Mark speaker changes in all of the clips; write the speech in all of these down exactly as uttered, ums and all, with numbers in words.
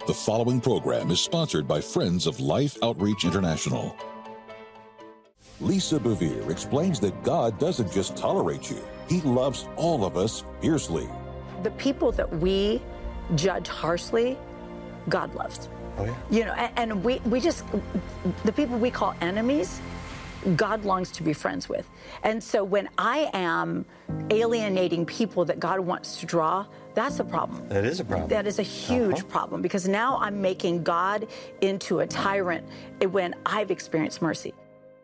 Speaker 1: The following program is sponsored by Friends of Life Outreach International. Lisa Bevere explains that God doesn't just tolerate you, He loves all of us fiercely.
Speaker 2: The people that we judge harshly, God loves.
Speaker 3: Oh, yeah.
Speaker 2: You know, and, and we, we just, the people we call enemies, God longs to be friends with. And so when I am alienating people that God wants to draw, that's a problem.
Speaker 3: That is a problem.
Speaker 2: That is a huge
Speaker 3: uh-huh.
Speaker 2: problem, because now I'm making God into a tyrant when I've experienced mercy.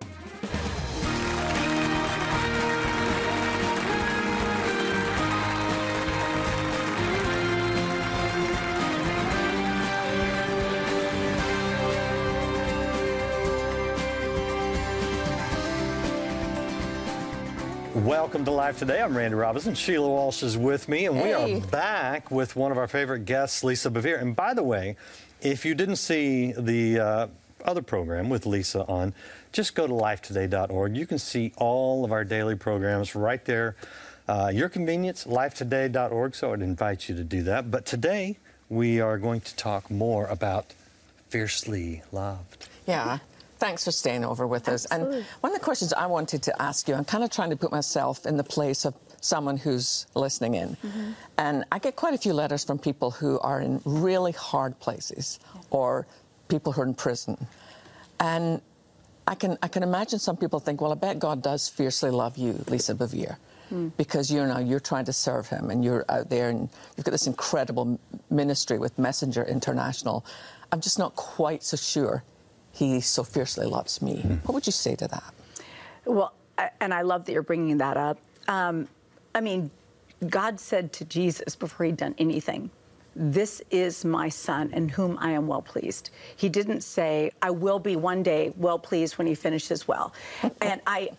Speaker 3: Welcome to Life Today. I'm Randy Robinson. Sheila Walsh is with me, and we
Speaker 2: hey.
Speaker 3: are back with one of our favorite guests, Lisa Bevere. And by the way, if you didn't see the uh, other program with Lisa on, just go to life today dot org. You can see all of our daily programs right there. Uh, your convenience, life today dot org, so I'd invite you to do that. But today, we are going to talk more about fiercely loved.
Speaker 4: Yeah. Thanks for staying over with us.
Speaker 2: Absolutely.
Speaker 4: And one of the questions I wanted to ask you, I'm kind of trying to put myself in the place of someone who's listening in. Mm-hmm. And I get quite a few letters from people who are in really hard places, or people who are in prison. And I can, I can imagine some people think, well, I bet God does fiercely love you, Lisa Bevere, mm. because you know, you're trying to serve Him, and you're out there, and you've got this incredible ministry with Messenger International. I'm just not quite so sure He so fiercely loves me. Mm-hmm. What would you say to that?
Speaker 2: Well, and I love that you're bringing that up. Um, I mean, God said to Jesus before He'd done anything, "This is my Son in whom I am well pleased." He didn't say, "I will be one day well pleased when He finishes well." And I,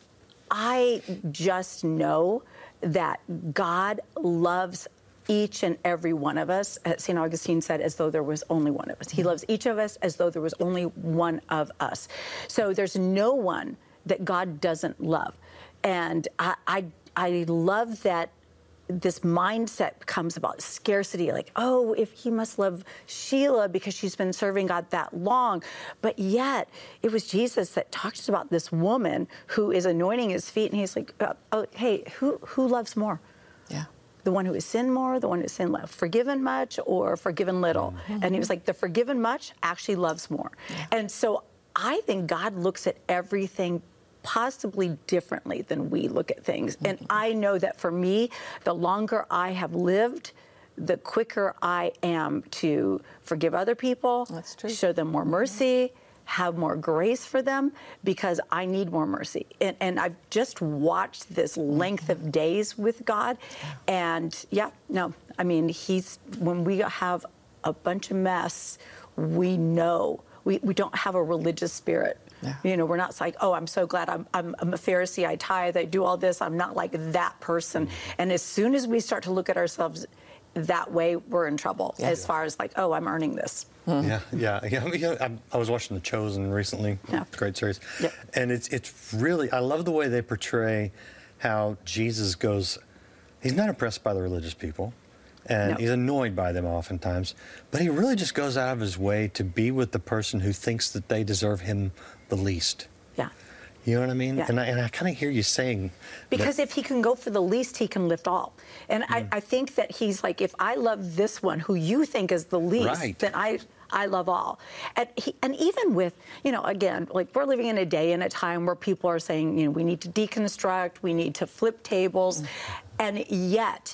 Speaker 2: I just know that God loves each and every one of us. Saint Augustine said, as though there was only one of us. He loves each of us as though there was only one of us. So there's no one that God doesn't love. And I, I, I love that this mindset comes about scarcity, like, oh, if He must love Sheila because she's been serving God that long. But yet, it was Jesus that talks about this woman who is anointing His feet, and He's like, oh, hey, who, who loves more?
Speaker 4: Yeah.
Speaker 2: The one who has sinned more, the one who has sinned less, forgiven much or forgiven little. Mm-hmm. And He was like, the forgiven much actually loves more. Yeah. And so I think God looks at everything possibly differently than we look at things. Mm-hmm. And I know that for me, the longer I have lived, the quicker I am to forgive other people,
Speaker 4: That's true.
Speaker 2: show them more mercy, have more grace for them, because I need more mercy. And, and I've just watched this length of days with God. And yeah, no, I mean, He's, when we have a bunch of mess, we know, we, we don't have a religious spirit. Yeah. You know, we're not like, oh, I'm so glad I'm, I'm, I'm a Pharisee, I tithe, I do all this. I'm not like that person. And as soon as we start to look at ourselves that way, we're in trouble, yeah. as far as like, oh, I'm earning this.
Speaker 3: Mm-hmm. Yeah, yeah, yeah. yeah I, I was watching The Chosen recently,
Speaker 2: yeah.
Speaker 3: great series,
Speaker 2: yep.
Speaker 3: and it's it's really, I love the way they portray how Jesus goes. He's not impressed by the religious people, and
Speaker 2: no.
Speaker 3: he's annoyed by them oftentimes, but He really just goes out of His way to be with the person who thinks that they deserve Him the least.
Speaker 2: Yeah.
Speaker 3: You know what I mean?
Speaker 2: Yeah.
Speaker 3: And I, and I kind of hear you saying...
Speaker 2: Because
Speaker 3: that,
Speaker 2: if He can go for the least, He can lift all. And mm. I, I think that He's like, if I love this one who you think is the least,
Speaker 3: right.
Speaker 2: then I I love all. And, he, and even with, you know, again, like we're living in a day and a time where people are saying, you know, we need to deconstruct, we need to flip tables. Mm. And yet,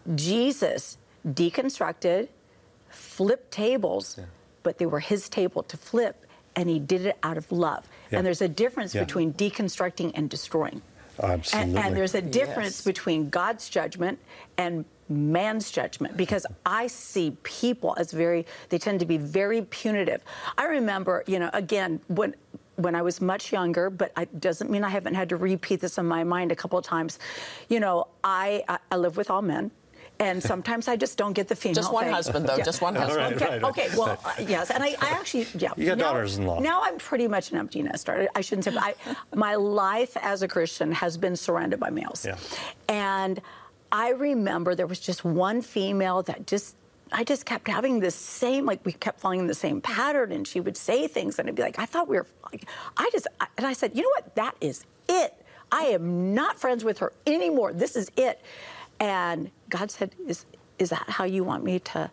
Speaker 2: Jesus deconstructed, flipped tables, yeah. but they were His table to flip, and He did it out of love. Yeah. And there's a difference yeah. between deconstructing and destroying.
Speaker 3: Absolutely.
Speaker 2: And, and there's a difference
Speaker 4: yes.
Speaker 2: between God's judgment and man's judgment, because I see people as very, they tend to be very punitive. I remember, you know, again, when when I was much younger, but it doesn't mean I haven't had to repeat this in my mind a couple of times. You know, I, I, I live with all men. And sometimes I just don't get the female
Speaker 4: Just one
Speaker 2: thing.
Speaker 4: husband, though.
Speaker 2: Yeah.
Speaker 4: Just one husband.
Speaker 3: Right,
Speaker 2: okay,
Speaker 3: right, right.
Speaker 2: okay, well, uh, yes. And I, I actually, yeah.
Speaker 3: You got
Speaker 2: now,
Speaker 3: daughters-in-law.
Speaker 2: Now I'm pretty much an empty nester. I shouldn't say, but I, my life as a Christian has been surrounded by males.
Speaker 3: Yeah.
Speaker 2: And I remember there was just one female that just I just kept having this same, like we kept falling in the same pattern, and she would say things, and I'd be like, I thought we were, like, I just, I, and I said, you know what, that is it. I am not friends with her anymore. This is it. And God said, is, is that how you want me to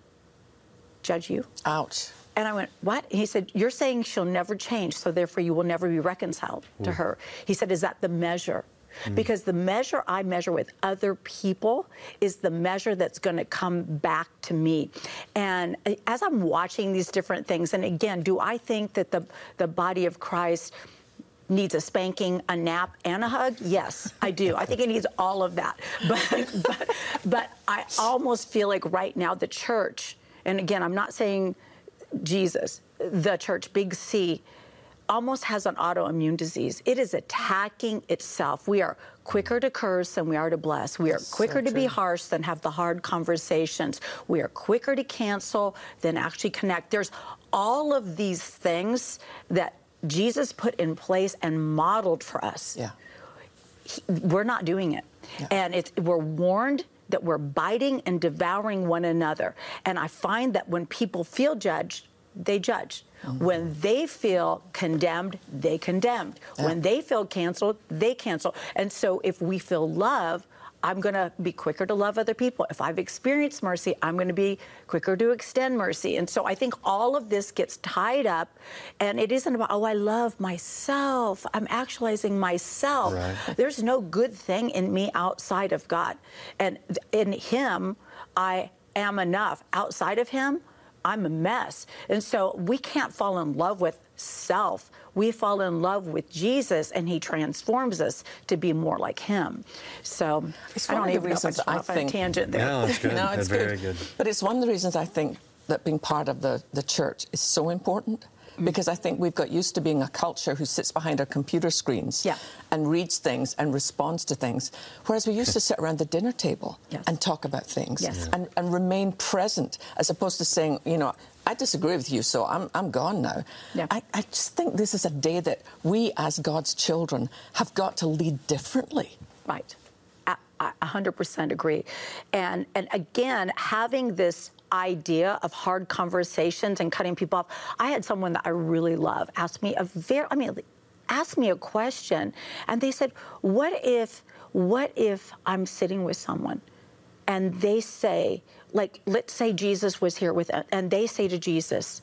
Speaker 2: judge you?
Speaker 4: Ouch.
Speaker 2: And I went, what? And he said, you're saying she'll never change, so therefore you will never be reconciled Ooh. to her. He said, is that the measure? Mm. Because the measure I measure with other people is the measure that's going to come back to me. And as I'm watching these different things, and again, do I think that the, the body of Christ needs a spanking, a nap, and a hug? Yes, I do. I think it needs all of that. But, but, but I almost feel like right now the church, and again, I'm not saying Jesus, the church, big C, almost has an autoimmune disease. It is attacking itself. We are quicker to curse than we are to bless. We are
Speaker 4: That's
Speaker 2: quicker
Speaker 4: so
Speaker 2: to
Speaker 4: true.
Speaker 2: be harsh than have the hard conversations. We are quicker to cancel than actually connect. There's all of these things that Jesus put in place and modeled for us.
Speaker 4: Yeah.
Speaker 2: He, we're not doing it.
Speaker 4: Yeah.
Speaker 2: And it's, we're warned that we're biting and devouring one another. And I find that when people feel judged, they judge. Mm-hmm. When they feel condemned, they condemned. Yeah. When they feel canceled, they cancel. And so if we feel love, I'm going to be quicker to love other people. If I've experienced mercy, I'm going to be quicker to extend mercy. And so I think all of this gets tied up, and it isn't about, oh, I love myself. I'm actualizing myself.
Speaker 3: Right.
Speaker 2: There's no good thing in me outside of God. And in Him, I am enough. Outside of Him, I'm a mess. And so we can't fall in love with self. We fall in love with Jesus, and He transforms us to be more like Him. So
Speaker 4: it's
Speaker 2: I
Speaker 4: one
Speaker 2: don't
Speaker 4: of the
Speaker 2: even know if I
Speaker 4: reasons
Speaker 2: just
Speaker 4: I
Speaker 2: went off on a
Speaker 4: think-
Speaker 2: tangent there.
Speaker 3: No, it's good.
Speaker 4: No, it's
Speaker 3: Very
Speaker 4: good.
Speaker 3: good.
Speaker 4: But it's one of the reasons I think that being part of the, the church is so important. Because I think we've got used to being a culture who sits behind our computer screens
Speaker 2: Yeah.
Speaker 4: and reads things and responds to things, whereas we used to sit around the dinner table
Speaker 2: Yes.
Speaker 4: and talk about things
Speaker 2: Yes.
Speaker 4: and, and remain present, as opposed to saying, you know, I disagree with you, so I'm, I'm gone now.
Speaker 2: Yeah.
Speaker 4: I, I just think this is a day that we, as God's children, have got to lead differently.
Speaker 2: Right. I, I one hundred percent agree. And, and again, having this idea of hard conversations and cutting people off. I had someone that I really love ask me a very, I mean, ask me a question, and they said, what if, what if I'm sitting with someone and they say, like, let's say Jesus was here with, and they say to Jesus,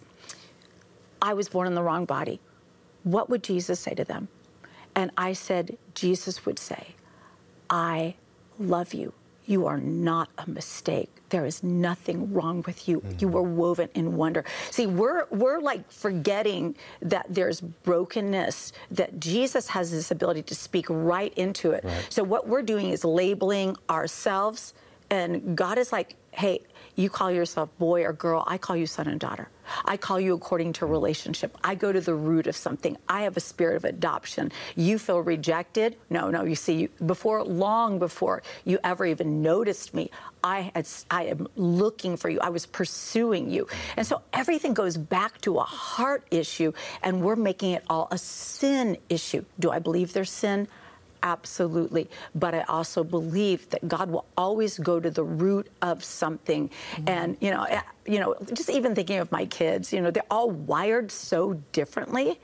Speaker 2: I was born in the wrong body. What would Jesus say to them? And I said, Jesus would say, I love you. You are not a mistake. There is nothing wrong with you. Mm-hmm. You were woven in wonder. See, we're we're like forgetting that there's brokenness, that Jesus has this ability to speak right into it.
Speaker 3: Right.
Speaker 2: So what we're doing is labeling ourselves, and God is like, hey, you call yourself boy or girl, I call you son and daughter. I call you according to relationship. I go to the root of something. I have a spirit of adoption. You feel rejected? No, no, you see, you, before, long before you ever even noticed me, I had, I am looking for you. I was pursuing you. And so everything goes back to a heart issue, and we're making it all a sin issue. Do I believe there's sin? Absolutely. But I also believe that God will always go to the root of something. Mm-hmm. And, you know, you know, just even thinking of my kids, you know, they're all wired so differently.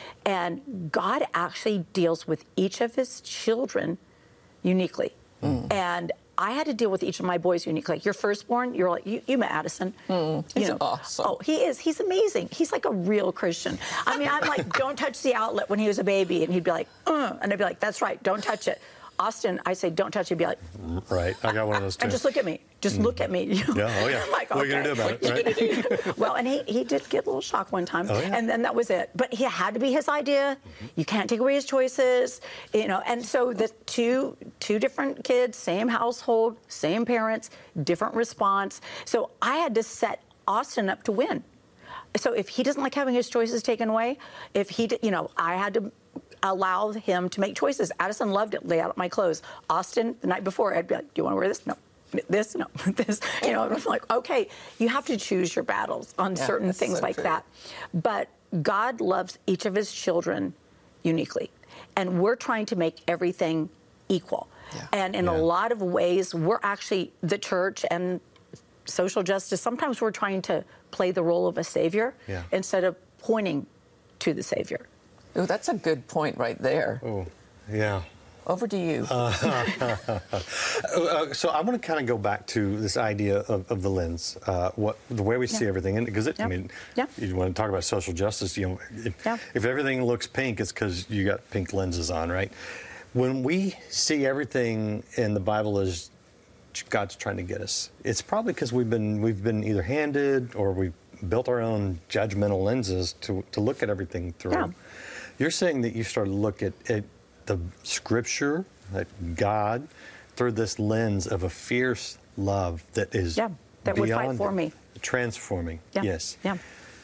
Speaker 2: And God actually deals with each of His children uniquely. Mm. And I had to deal with each of my boys uniquely. Like your firstborn, you're like, you, you met Addison.
Speaker 4: Mm, he's
Speaker 2: you know,
Speaker 4: awesome.
Speaker 2: Oh, he is. He's amazing. He's like a real Christian. I mean, I'm like, don't touch the outlet when he was a baby. And he'd be like, uh, and I'd be like, that's right, don't touch it. Austin, I say, don't touch it. He'd be like,
Speaker 3: right. I got one of those too.
Speaker 2: and just look at me. Just mm. look at me. You know?
Speaker 3: Yeah, oh yeah.
Speaker 2: I'm like,
Speaker 3: what are you
Speaker 2: okay.
Speaker 3: going to do about it, right?
Speaker 2: Well, and he, he did get a little shocked one time,
Speaker 3: oh, yeah.
Speaker 2: and then that was it. But he had to be his idea. Mm-hmm. You can't take away his choices, you know. And so the two two different kids, same household, same parents, different response. So I had to set Austin up to win. So if he doesn't like having his choices taken away, if he, you know, I had to allow him to make choices. Addison loved it, lay out my clothes. Austin, the night before, I'd be like, do you want to wear this? No. This, no, this, you know, I'm like, okay, you have to choose your battles on yeah, certain things so like true. that. But God loves each of His children uniquely. And we're trying to make everything equal. Yeah. And in yeah. a lot of ways, we're actually, the church and social justice. Sometimes we're trying to play the role of a savior
Speaker 3: Yeah.
Speaker 2: instead of pointing to the savior.
Speaker 4: Oh, that's a good point right there.
Speaker 3: Oh, yeah.
Speaker 4: Over to you.
Speaker 3: Uh, so I want to kind of go back to this idea of, of the lens, uh, what the way we see
Speaker 2: Yeah.
Speaker 3: everything, because I
Speaker 2: Yeah.
Speaker 3: mean,
Speaker 2: Yeah.
Speaker 3: you want to talk about social justice. You know, if,
Speaker 2: Yeah.
Speaker 3: if everything looks pink, it's because you got pink lenses on, right? When we see everything in the Bible as God's trying to get us, it's probably because we've been we've been either handed or we've built our own judgmental lenses to to look at everything through.
Speaker 2: Yeah.
Speaker 3: You're saying that you started to look at, at the Scripture, that God, through this lens of a fierce love that is
Speaker 2: Yeah, that would fight
Speaker 3: beyond
Speaker 2: for me.
Speaker 3: transforming.
Speaker 2: Yeah.
Speaker 3: Yes.
Speaker 2: Yeah.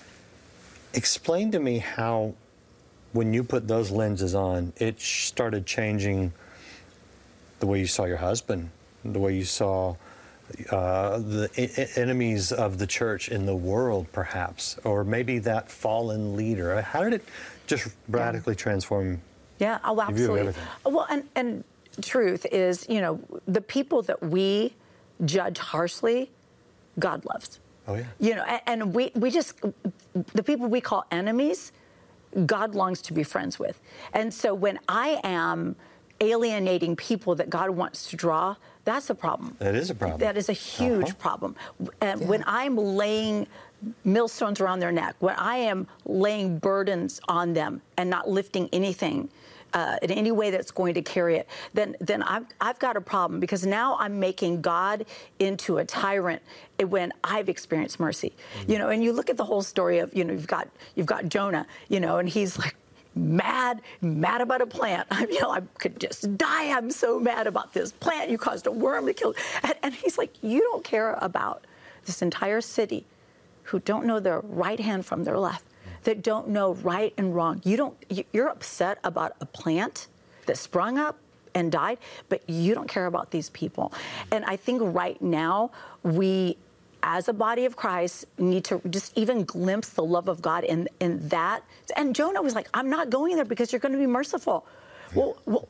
Speaker 3: Explain to me how, when you put those lenses on, it sh- started changing the way you saw your husband, the way you saw uh, the e- enemies of the church in the world, perhaps, or maybe that fallen leader. How did it just radically transform?
Speaker 2: Yeah, oh,
Speaker 3: view of
Speaker 2: absolutely.
Speaker 3: everything.
Speaker 2: Well, and, and truth is, you know, the people that we judge harshly, God loves.
Speaker 3: Oh, yeah.
Speaker 2: You know, and, and we, we just, the people we call enemies, God longs to be friends with. And so when I am alienating people that God wants to draw, that's a problem.
Speaker 3: That is a problem.
Speaker 2: That is a huge
Speaker 3: Uh-huh.
Speaker 2: problem. And when I'm laying millstones around their neck, when I am laying burdens on them and not lifting anything uh, in any way that's going to carry it, then then I've, I've got a problem, because now I'm making God into a tyrant when I've experienced mercy. Mm-hmm. You know, and you look at the whole story of, you know, you've got you've got Jonah, you know, and he's like, mad, mad about a plant. I you know, I could just die. I'm so mad about this plant. You caused a worm to kill. And, and he's like, you don't care about this entire city who don't know their right hand from their left, that don't know right and wrong. You don't, you- you're upset about a plant that sprung up and died, but you don't care about these people. And I think right now we, as a body of Christ, need to just even glimpse the love of God in, in that. And Jonah was like, I'm not going there because you're going to be merciful. Well, well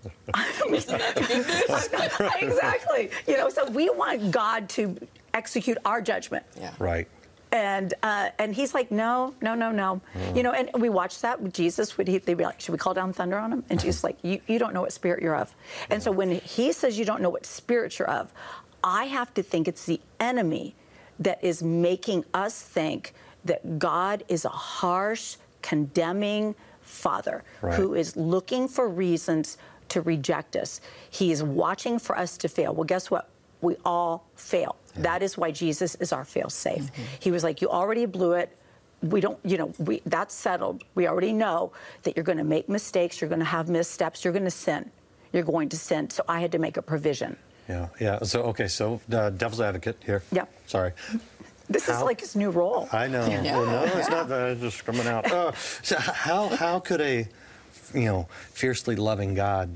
Speaker 2: exactly. You know, so we want God to execute our judgment.
Speaker 4: Yeah.
Speaker 3: Right.
Speaker 2: And uh, and he's like, no, no, no, no.
Speaker 3: Mm.
Speaker 2: You know, and we watched that with Jesus. Would he, they'd be like, should we call down thunder on him? And Jesus like, you, you don't know what spirit you're of. And so when he says you don't know what spirit you're of, I have to think it's the enemy that is making us think that God is a harsh, condemning father
Speaker 3: Right.
Speaker 2: who is looking for reasons to reject us. He is watching for us to fail. Well, guess what? We all fail. Yeah. That is why Jesus is our fail-safe. Mm-hmm. He was like, you already blew it. We don't, you know, we that's settled. We already know that you're going to make mistakes. You're going to have missteps. You're going to sin. You're going to sin. So I had to make a provision.
Speaker 3: Yeah, yeah. So, okay, so uh, devil's advocate here.
Speaker 2: Yeah.
Speaker 3: Sorry.
Speaker 2: This
Speaker 3: How-
Speaker 2: is like his new role.
Speaker 3: I know.
Speaker 4: Yeah.
Speaker 3: Well, no, it's not that. It's just coming out. Uh, so how how could a, you know, fiercely loving God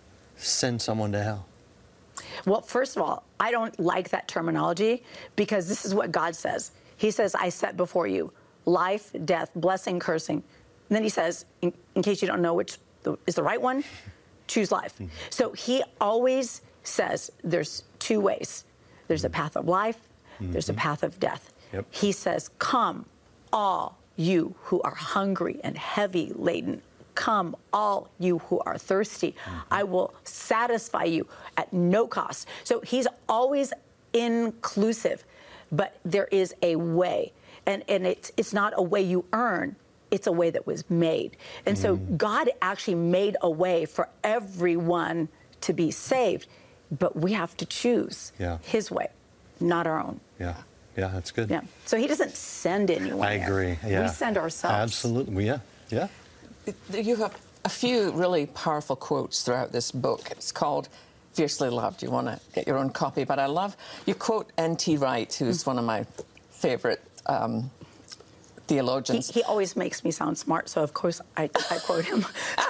Speaker 3: send someone to hell?
Speaker 2: Well, first of all, I don't like that terminology, because this is what God says. He says, I set before you life, death, blessing, cursing. And then he says, in, in case you don't know which the, is the right one, choose life. Mm-hmm. So he always says there's two ways. There's a path of life, mm-hmm. there's a path of death.
Speaker 3: Yep.
Speaker 2: He says, come, all you who are hungry and heavy laden. Come, all you who are thirsty. Mm-hmm. I will satisfy you at no cost. So he's always inclusive, but there is a way. And, and it's, it's not a way you earn. It's a way that was made. And mm. so God actually made a way for everyone to be saved, but we have to choose
Speaker 3: yeah.
Speaker 2: his way, not our own.
Speaker 3: Yeah, yeah, that's good.
Speaker 2: Yeah. So he doesn't send anyone.
Speaker 3: I agree. Yeah.
Speaker 2: We send ourselves.
Speaker 3: Absolutely. Yeah. Yeah.
Speaker 4: You have a few really powerful quotes throughout this book. It's called Fiercely Loved. You want to get your own copy, but I love, you quote N T Wright, who's one of my favorite um, theologians.
Speaker 2: He, he always makes me sound smart, so of course I, I quote him.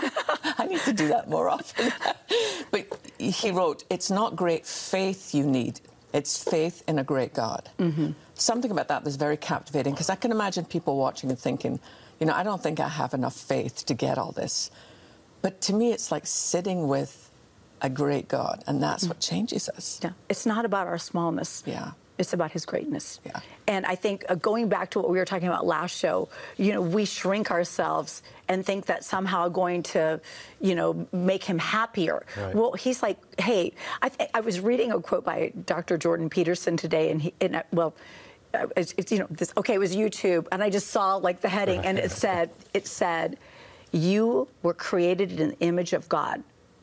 Speaker 4: I need to do that more often. But he wrote, it's not great faith you need, it's faith in a great God. Mm-hmm. Something about that was very captivating, because I can imagine people watching and thinking, you know, I don't think I have enough faith to get all this. But to me, it's like sitting with a great God, and that's mm-hmm. what changes us.
Speaker 2: Yeah. It's not about our smallness.
Speaker 4: Yeah.
Speaker 2: It's about his greatness.
Speaker 4: Yeah.
Speaker 2: And I think uh, going back to what we were talking about last show, you know, we shrink ourselves and think that somehow going to, you know, make him happier.
Speaker 3: Right.
Speaker 2: Well, he's like, hey, I, th- I was reading a quote by Doctor Jordan Peterson today, and he, and, uh, well, uh, it's, it's, you know, this, okay, it was YouTube, and I just saw like the heading, and it said, it said, you were created in the image of God.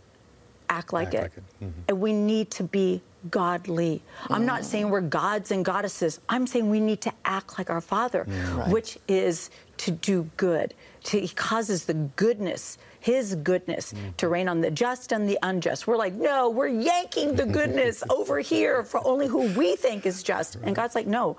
Speaker 2: Act like
Speaker 3: Act
Speaker 2: it.
Speaker 3: like it. Mm-hmm.
Speaker 2: And we need to be godly. I'm
Speaker 4: Mm.
Speaker 2: not saying we're gods and goddesses. I'm saying we need to act like our Father,
Speaker 4: Right.
Speaker 2: which is to do good. To, he causes the goodness, his goodness,
Speaker 3: Mm.
Speaker 2: to reign on the just and the unjust. We're like, no, we're yanking the goodness over here for only who we think is just. And God's like, no,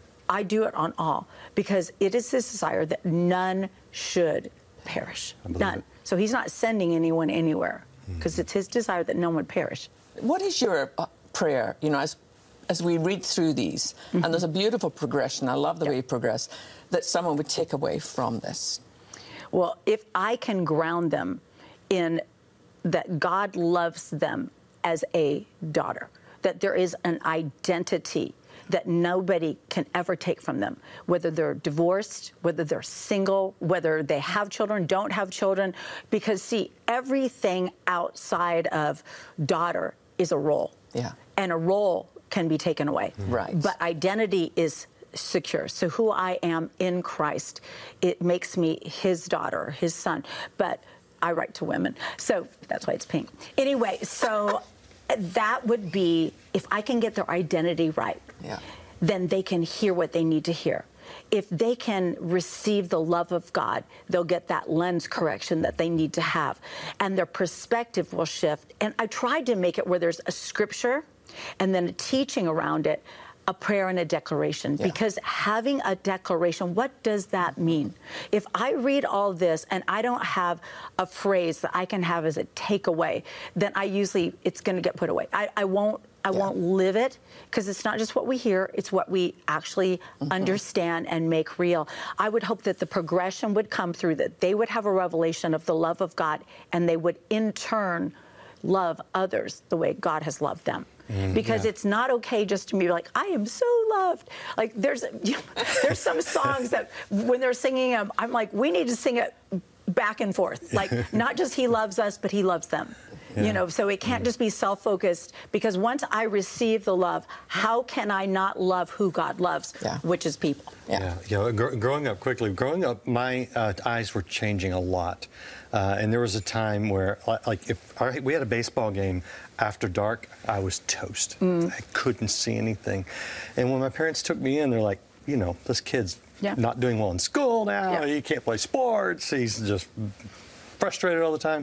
Speaker 2: I do it on all, because it is his desire that none should perish.
Speaker 3: believe
Speaker 2: None.
Speaker 3: it.
Speaker 2: So he's not sending anyone anywhere, because
Speaker 3: Mm.
Speaker 2: it's his desire that no one perish.
Speaker 4: What is your uh, prayer, you know, as as we read through these,
Speaker 2: Mm-hmm.
Speaker 4: and there's a beautiful progression, I love the
Speaker 2: Yep.
Speaker 4: way you progress, that someone would take away from this?
Speaker 2: Well, if I can ground them in that God loves them as a daughter, that there is an identity that nobody can ever take from them, whether they're divorced, whether they're single, whether they have children, don't have children, because see, everything outside of daughter is a role.
Speaker 4: Yeah.
Speaker 2: And a role can be taken away.
Speaker 4: Right.
Speaker 2: But identity is secure. So who I am in Christ, it makes me his daughter, his son. But I write to women, so that's why it's pink. Anyway, so that would be, if I can get their identity right,
Speaker 4: Yeah.
Speaker 2: then they can hear what they need to hear. If they can receive the love of God, they'll get that lens correction that they need to have, and their perspective will shift. And I tried to make it where there's a scripture and then a teaching around it, a prayer and a declaration,
Speaker 4: Yeah.
Speaker 2: because having a declaration, what does that mean? If I read all this and I don't have a phrase that I can have as a takeaway, then I usually, it's going to get put away. I, I won't I
Speaker 4: Yeah.
Speaker 2: won't live it, because it's not just what we hear, it's what we actually
Speaker 4: Mm-hmm.
Speaker 2: understand and make real. I would hope that the progression would come through, that they would have a revelation of the love of God, and they would in turn love others the way God has loved them. Because
Speaker 3: yeah.
Speaker 2: it's not okay just to be like, I am so loved. Like there's you know, there's some songs that when they're singing them, I'm like, we need to sing it back and forth. Like not just he loves us, but he loves them.
Speaker 3: Yeah.
Speaker 2: You know, so it can't just be self-focused, because once I receive the love, how can I not love who God loves,
Speaker 4: Yeah.
Speaker 2: which is people?
Speaker 4: Yeah.
Speaker 3: Yeah, you know, gr- growing up quickly, growing up, my uh, eyes were changing a lot. Uh, and there was a time where, li- like, if our, we had a baseball game after dark, I was toast.
Speaker 2: Mm.
Speaker 3: I couldn't see anything. And when my parents took me in, they're like, you know, this kid's
Speaker 2: Yeah.
Speaker 3: not doing well in school now.
Speaker 2: Yeah.
Speaker 3: He can't play sports. He's just frustrated all the time.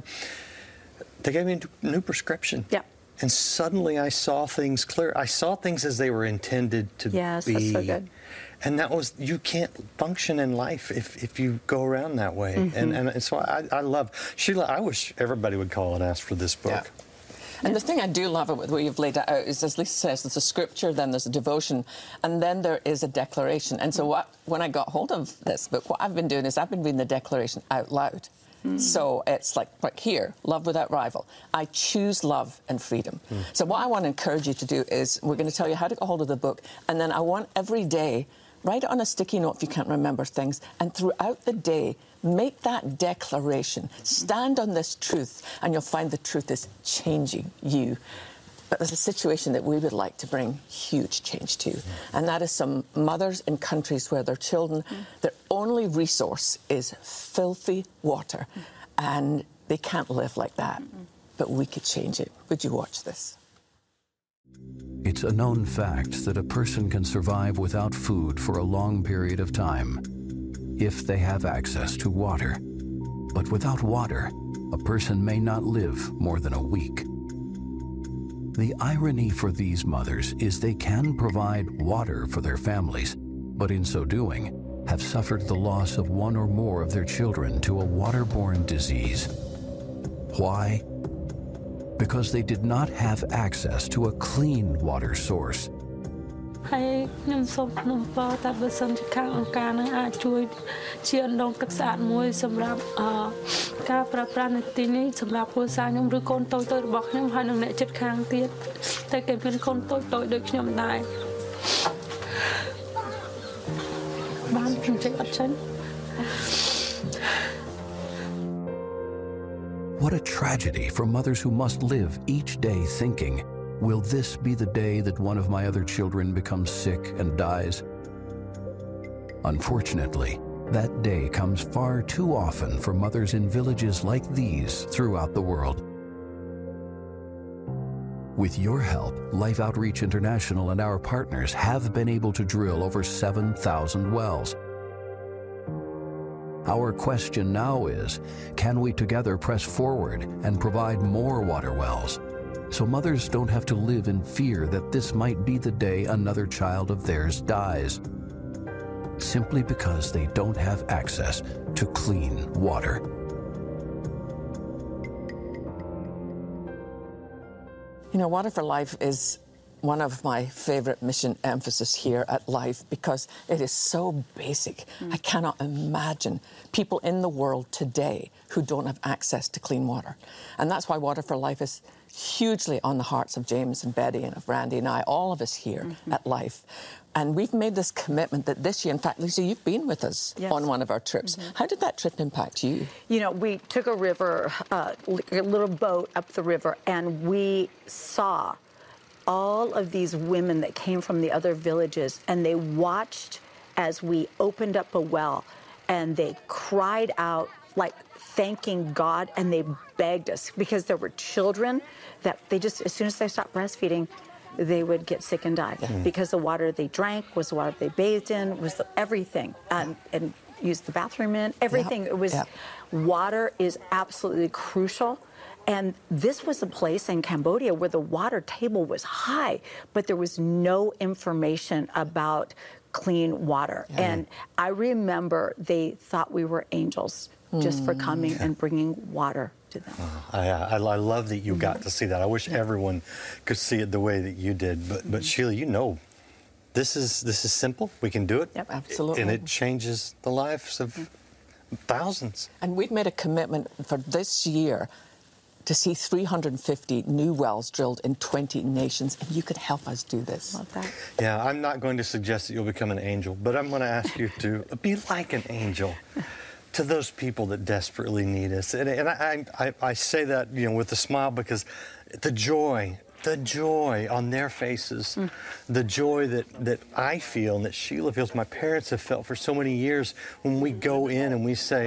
Speaker 3: They gave me a new prescription.
Speaker 2: Yeah.
Speaker 3: And suddenly I saw things clear. I saw things as they were intended to
Speaker 2: Yes,
Speaker 3: be.
Speaker 2: that's so good.
Speaker 3: And that was, you can't function in life if, if you go around that way.
Speaker 2: Mm-hmm.
Speaker 3: And, and so I, I love, Sheila, I wish everybody would call and ask for this book.
Speaker 4: Yeah. And the thing I do love about the way you've laid it out is, as Lisa says, there's a scripture, then there's a devotion, and then there is a declaration. And so what, when I got hold of this book, what I've been doing is I've been reading the declaration out loud. Mm. So it's like, like here, love without rival. I choose love and freedom. Mm. So what I want to encourage you to do is, we're going to tell you how to get hold of the book, and then I want every day, write it on a sticky note if you can't remember things, and throughout the day, make that declaration. Stand on this truth, and you'll find the truth is changing you. But there's a situation that we would like to bring huge change to, and that is some mothers in countries where their children, their only resource is filthy water, and they can't live like that. But we could change it. Would you watch this?
Speaker 5: It's a known fact that a person can survive without food for a long period of time if they have access to water. But without water, a person may not live more than a week. The irony for these mothers is they can provide water for their families, but in so doing, have suffered the loss of one or more of their children to a waterborne disease. Why? Because they did not have access to a clean water source.
Speaker 6: ហើយខ្ញុំសូមក្នុងពរថាបើសិនជាខាងអង្គការនឹងអាចជួយជាអណ្ដងទឹកស្អាតមួយសម្រាប់ការប្រើប្រាស់នៅទីនេះសម្រាប់គ្រួសារខ្ញុំឬកូនតូចៗរបស់ខ្ញុំហើយនឹងអ្នកជិតខាងទៀតតែគេមានកូនតូចៗដូចខ្ញុំដែរចាញ់
Speaker 5: What a tragedy for mothers who must live each day thinking, will this be the day that one of my other children becomes sick and dies? Unfortunately, that day comes far too often for mothers in villages like these throughout the world. With your help, Life Outreach International and our partners have been able to drill over seven thousand wells. Our question now is, can we together press forward and provide more water wells, so mothers don't have to live in fear that this might be the day another child of theirs dies, simply because they don't have access to clean water?
Speaker 4: You know, Water for Life is one of my favorite mission emphasis here at Life because it is so basic. Mm. I cannot imagine people in the world today who don't have access to clean water. And that's why Water for Life is hugely on the hearts of James and Betty and of Randy and I, all of us here mm-hmm. at Life. And we've made this commitment that this year, in fact, Lisa, you've been with us yes. on one of our trips. Mm-hmm. How did that trip impact you?
Speaker 2: You know, we took a river, uh, a little boat up the river, and we saw all of these women that came from the other villages, and they watched as we opened up a well, and they cried out like thanking God, and they begged us because there were children that they just, as soon as they stopped breastfeeding, they would get sick and die yeah. because the water they drank was the water they bathed in, was the, everything, um, and used the bathroom in, everything. Yep. It was, yep. water is absolutely crucial. And this was a place in Cambodia where the water table was high, but there was no information about clean water. Yeah. And I remember they thought we were angels mm. just for coming yeah. and bringing water to them.
Speaker 3: Oh, I, I, I love that you got to see that. I wish yeah. everyone could see it the way that you did. But, but mm-hmm. Sheila, you know, this is this is simple. We can do it.
Speaker 4: Yep, absolutely.
Speaker 3: And it changes the lives of yeah. thousands.
Speaker 4: And we've made a commitment for this year to see three hundred fifty new wells drilled in twenty nations, and you could help us do this.
Speaker 2: Love that.
Speaker 3: Yeah, I'm not going to suggest that you'll become an angel, but I'm going to ask you to be like an angel to those people that desperately need us. And, and I, I, I say that, you know, with a smile because the joy, the joy on their faces, mm. the joy that, that I feel and that Sheila feels, my parents have felt for so many years when we go in and we say,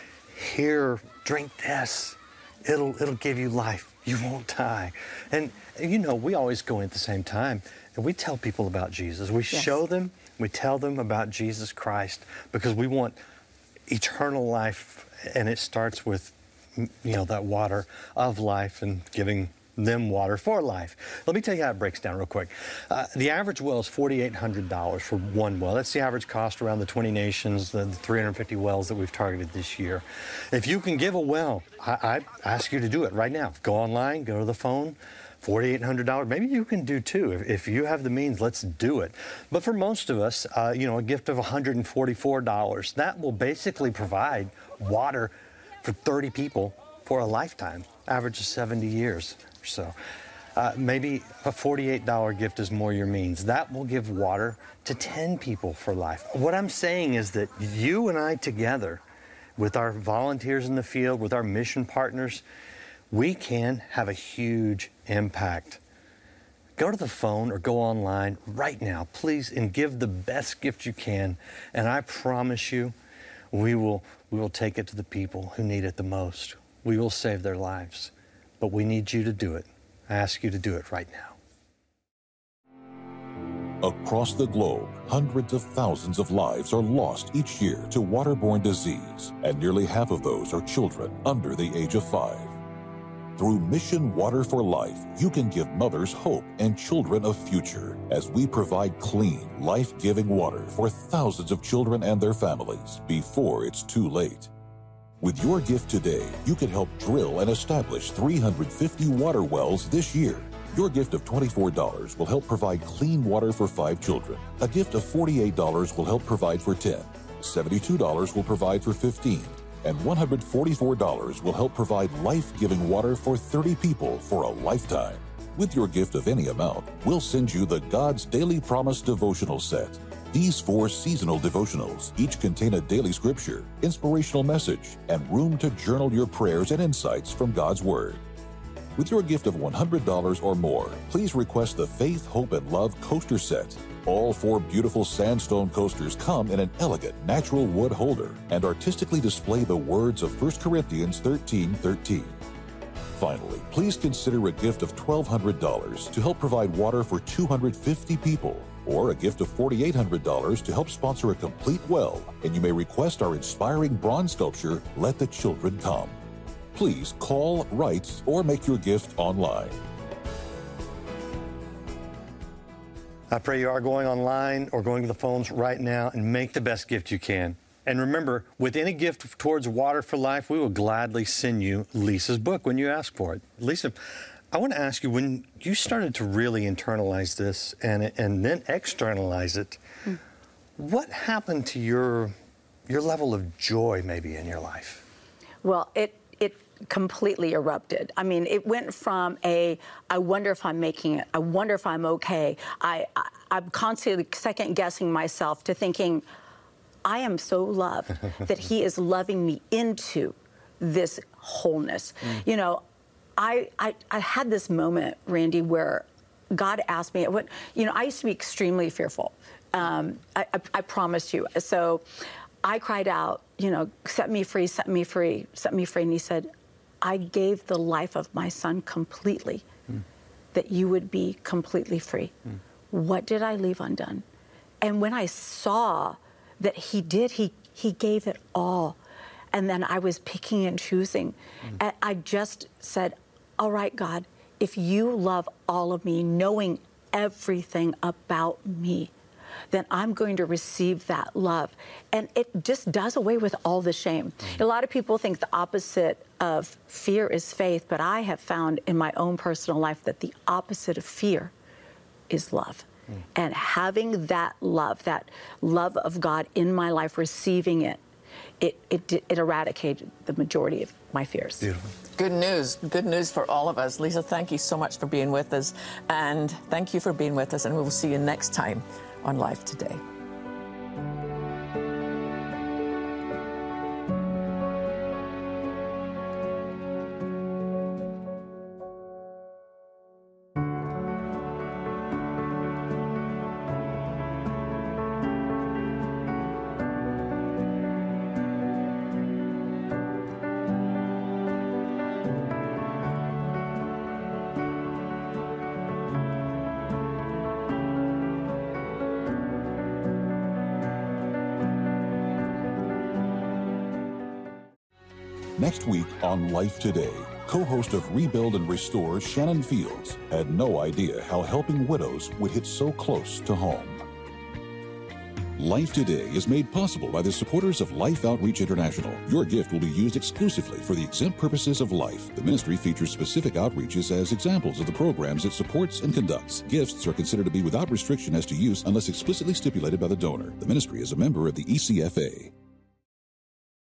Speaker 3: here, drink this. It'll, it'll give you life. You won't die. And, you know, we always go in at the same time and we tell people about Jesus. We yes. show them, we tell them about Jesus Christ because we want eternal life, and it starts with, you know, that water of life and giving them water for life. Let me tell you how it breaks down real quick. Uh, the average well is four thousand eight hundred dollars for one well. That's the average cost around the twenty nations, the, the three hundred fifty wells that we've targeted this year. If you can give a well, I, I ask you to do it right now. Go online, go to the phone, four thousand eight hundred dollars. Maybe you can do too. If, if you have the means, let's do it. But for most of us, uh, you know, a gift of one hundred forty-four dollars, that will basically provide water for thirty people for a lifetime, average of seventy years. So uh, maybe a forty-eight dollar gift is more your means. That will give water to ten people for life. What I'm saying is that you and I together, with our volunteers in the field, with our mission partners, we can have a huge impact. Go to the phone or go online right now, please, and give the best gift you can. And I promise you, we will, we will take it to the people who need it the most. We will save their lives. But we need you to do it. I ask you to do it right now.
Speaker 1: Across the globe, hundreds of thousands of lives are lost each year to waterborne disease, and nearly half of those are children under the age of five. Through Mission Water for Life, you can give mothers hope and children a future as we provide clean, life-giving water for thousands of children and their families before it's too late. With your gift today, you can help drill and establish three hundred fifty water wells this year. Your gift of twenty-four dollars will help provide clean water for five children. A gift of forty-eight dollars will help provide for ten. seventy-two dollars will provide for fifteen. And one hundred forty-four dollars will help provide life-giving water for thirty people for a lifetime. With your gift of any amount, we'll send you the God's Daily Promise devotional set. These four seasonal devotionals each contain a daily scripture, inspirational message, and room to journal your prayers and insights from God's Word. With your gift of one hundred dollars or more, please request the Faith, Hope, and Love Coaster Set. All four beautiful sandstone coasters come in an elegant natural wood holder and artistically display the words of First Corinthians thirteen thirteen. Finally, please consider a gift of twelve hundred dollars to help provide water for two hundred fifty people, or a gift of four thousand eight hundred dollars to help sponsor a complete well, and you may request our inspiring bronze sculpture, Let the Children Come. Please call, write, or make your gift online.
Speaker 3: I pray you are going online or going to the phones right now and make the best gift you can. And remember, with any gift towards Water for Life, we will gladly send you Lisa's book when you ask for it. Lisa, I want to ask you, when you started to really internalize this and, and then externalize it, mm. what happened to your, your level of joy maybe in your life?
Speaker 2: Well, it it completely erupted. I mean, it went from a, I wonder if I'm making it, I wonder if I'm okay, I, I, I'm constantly second-guessing myself, to thinking, I am so loved that He is loving me into this wholeness. Mm. You know, I, I I had this moment, Randy, where God asked me, what, you know, I used to be extremely fearful. Um, I, I, I promise you. So I cried out, you know, set me free, set me free, set me free. And He said, I gave the life of my son completely, mm. that you would be completely free. Mm. What did I leave undone? And when I saw that He did, he, he gave it all. And then I was picking and choosing. Mm. And I just said, all right, God, if you love all of me, knowing everything about me, then I'm going to receive that love. And it just does away with all the shame. Mm. A lot of people think the opposite of fear is faith, but I have found in my own personal life that the opposite of fear is love. Mm. And having that love, that love of God in my life, receiving it, It, it it eradicated the majority of my fears.
Speaker 3: Beautiful.
Speaker 4: Good news. Good news for all of us. Lisa, thank you so much for being with us. And thank you for being with us. And we will see you next time on Life Today.
Speaker 1: Next week on Life Today, co-host of Rebuild and Restore, Shannon Fields, had no idea how helping widows would hit so close to home. Life Today is made possible by the supporters of Life Outreach International. Your gift will be used exclusively for the exempt purposes of life. The ministry features specific outreaches as examples of the programs it supports and conducts. Gifts are considered to be without restriction as to use unless explicitly stipulated by the donor. The ministry is a member of the E C F A.